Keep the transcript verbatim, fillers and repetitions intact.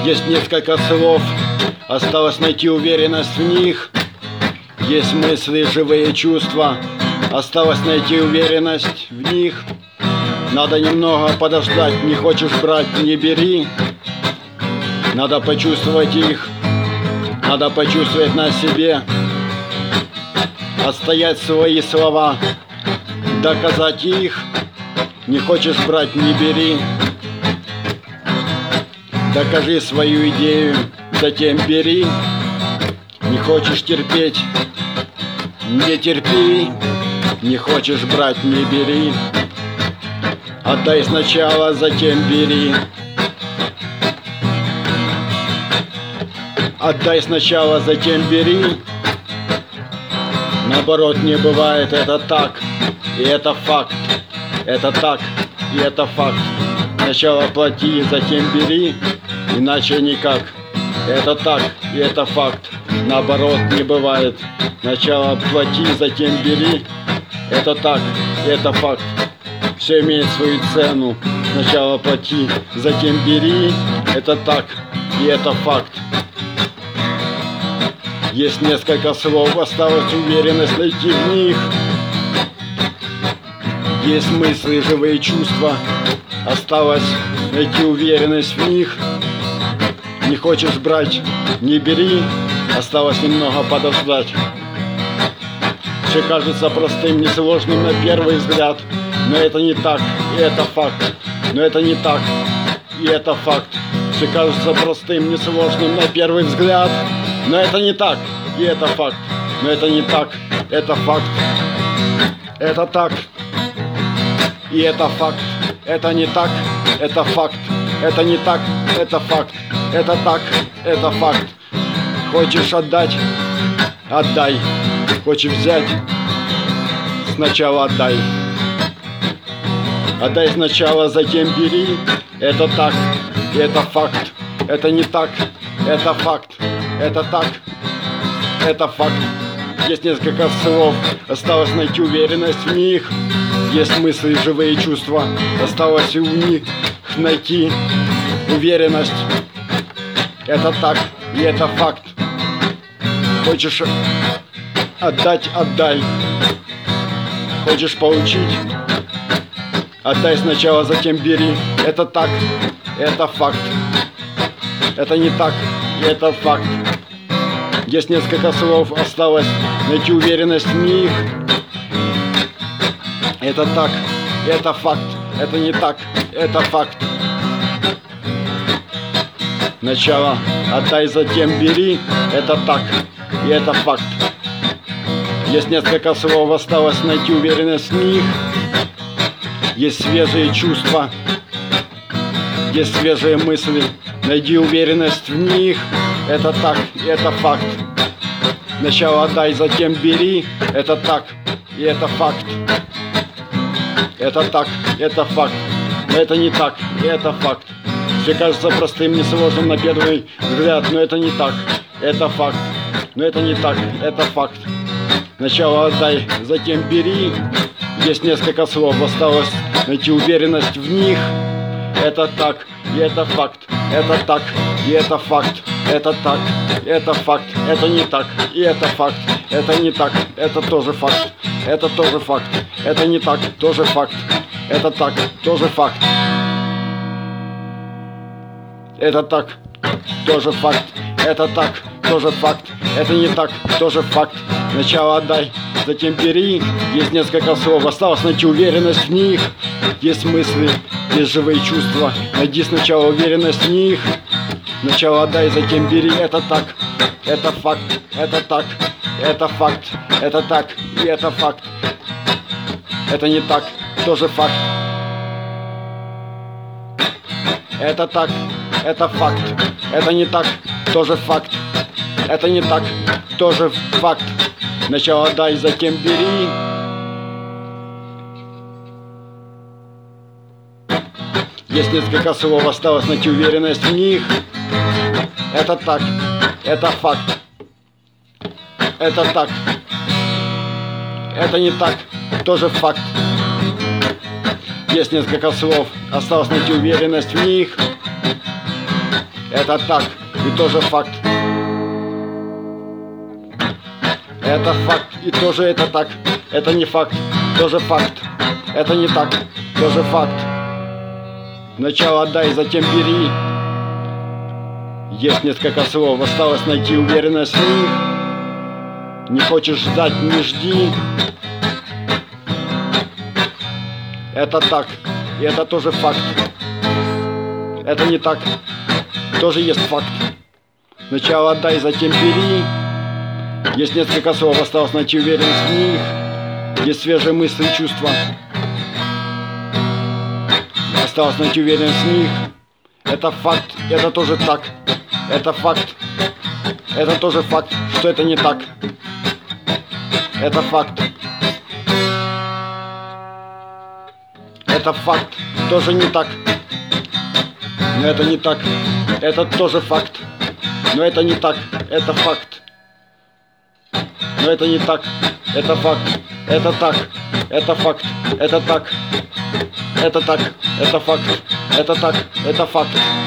Есть несколько слов, осталось найти уверенность в них. Есть мысли, живые чувства, осталось найти уверенность в них. Надо немного подождать, не хочешь брать, не бери. Надо почувствовать их, надо почувствовать на себе, отстоять свои слова, доказать их. Не хочешь брать, не бери. Докажи свою идею, затем бери. Не хочешь терпеть, не терпи. Не хочешь брать, не бери. Отдай сначала, затем бери. Отдай сначала, затем бери. Наоборот не бывает, это так, и это факт. Это так, и это факт. Сначала плати, затем бери, иначе никак. Это так, и это факт. Наоборот не бывает. Сначала плати, затем бери. Это так, и это факт. Все имеет свою цену. Сначала плати, затем бери. Это так, и это факт. Есть несколько слов, осталось уверенность найти в них. Есть мысли, живые чувства, осталось найти уверенность в них. Не хочешь брать, не бери, осталось немного подождать. Все кажется простым, несложным на первый взгляд, но это не так, и это факт. Но это не так, и это факт. Все кажется простым, несложным на первый взгляд, но это не так, и это факт. Но это не так, это факт. Это так, и это факт. Это не так, это факт. Это не так, это факт. Это так, это факт. Хочешь отдать? Отдай. Хочешь взять? Сначала отдай. Отдай сначала, затем бери. Это так, и это факт. Это не так, это факт. Это так, это факт. Есть несколько слов, осталось найти уверенность в них. Есть мысли, живые чувства, осталось у них найти уверенность. Это так, и это факт. Хочешь отдать, отдай. Хочешь получить? Отдай сначала, затем бери. Это так, это факт. Это не так, и это факт. Есть несколько слов, осталось найти уверенность в них. Это так, это факт. Это не так, это факт. Сначала отдай, затем бери. Это так, и это факт. Есть несколько слов, осталось найти уверенность в них. Есть свежие чувства, есть свежие мысли. Найди уверенность в них. Это так, и это факт. Сначала отдай, затем бери. Это так, и это факт. Это так, это факт. Но это не так, и это факт. Все кажется простым, несложным на первый взгляд, но это не так, это факт. Но это не так, это факт. Сначала отдай, затем бери. Есть несколько слов, осталось найти уверенность в них. Это так, и это факт. Это так, и это факт. Это так, это факт. Это не так, и это факт. Это не так, это тоже факт. Это тоже факт. Это не так, тоже факт. Это так, тоже факт. Это так, тоже факт. Это так, тоже факт. Это не так, тоже факт. Сначала отдай, затем бери. Есть несколько слов, осталось найти уверенность в них. Есть мысли, есть живые чувства. Найди сначала уверенность в них. Сначала отдай, затем бери. Это так, это факт. Это так, это факт. Это так, и это факт. Это не так, тоже факт. Это так, это факт. Это не так, тоже факт. Это не так, тоже факт. Сначала дай, затем бери. Есть несколько слов, осталось найти уверенность в них. Это так, это факт. Это так. Это не так, тоже факт. Есть несколько слов, осталось найти уверенность в них. Это так, и тоже факт. Это факт, и тоже это так. Это не факт, тоже факт. Это не так, тоже факт. Сначала отдай, затем бери. Есть несколько слов, осталось найти уверенность в них. Не хочешь ждать, не жди. Это так, и это тоже факт. Это не так, тоже есть факт. Сначала отдай, затем бери. Есть несколько слов, осталось найти уверенность в них. Есть свежие мысли и чувства. Осталось найти уверенность в них. Это факт, это тоже так. Это факт. Это тоже факт, что это не так. Это факт. Это факт, тоже не так. Но это не так. Это тоже факт. Но это не так. Это факт. Но это не так. Это факт. Это так. Это факт. Это так. Это так. Это факт. Это так. Это факт.